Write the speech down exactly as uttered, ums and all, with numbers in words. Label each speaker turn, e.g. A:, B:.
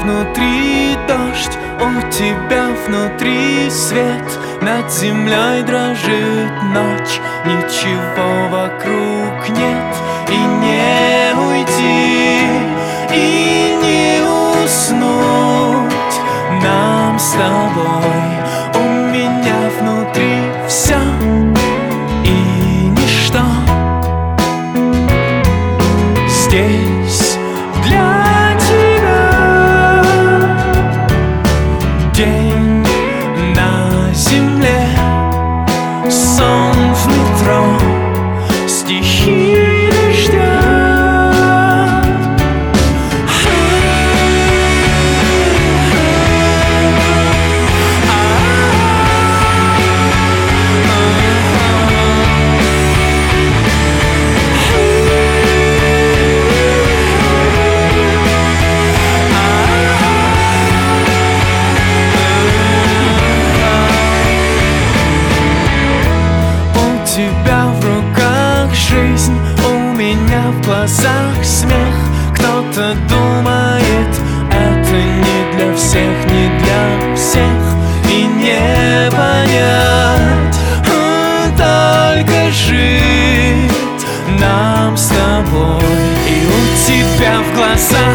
A: внутри дождь, у тебя внутри свет. Над землей дрожит ночь, ничего вокруг нет. И не уйти, и не уснуть нам с тобой. У меня внутри все и ничто. Здесь для тебя день на земле, сон в метро, стихи дождя. У тебя в руках жизнь, у меня в глазах смех. Кто-то думает, это не для всех, не для всех. И не понять, только жить нам с тобой. И у тебя в глазах